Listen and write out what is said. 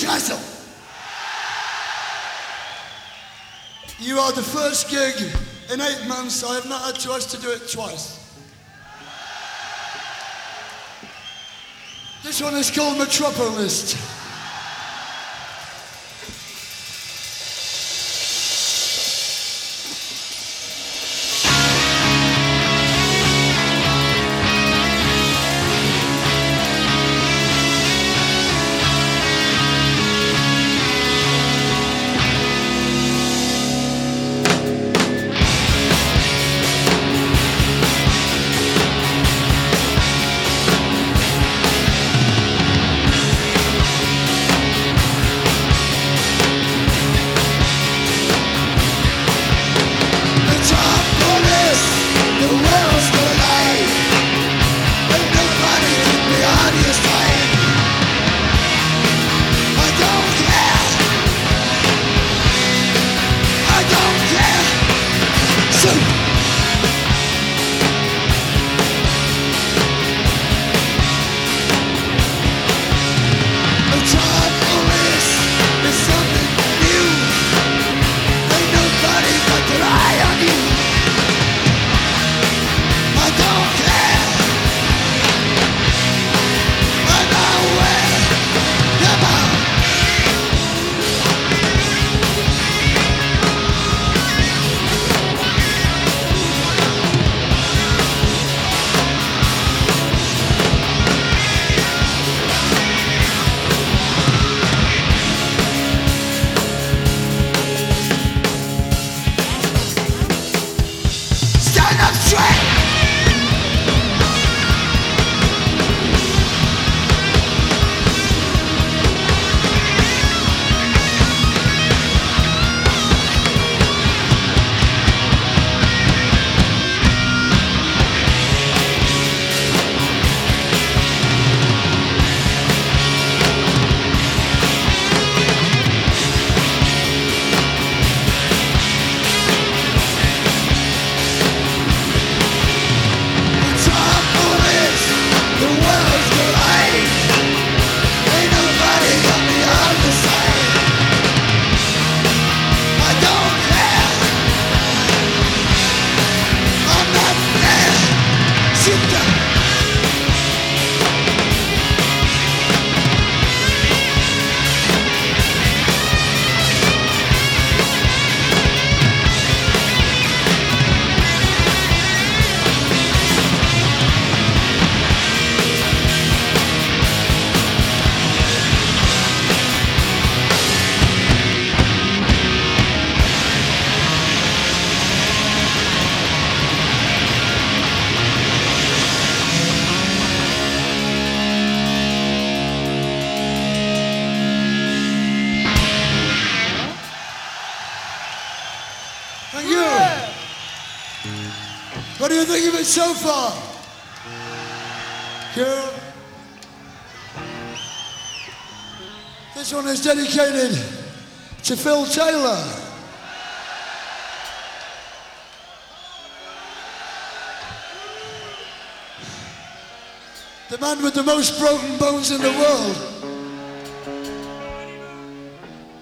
Newcastle. You are the first gig in 8 months I have not had to ask to do it twice. This one is called Metropolis. Thank you. What do you think of it so far? Cool. This one is dedicated to Phil Taylor. The man with the most broken bones in the world.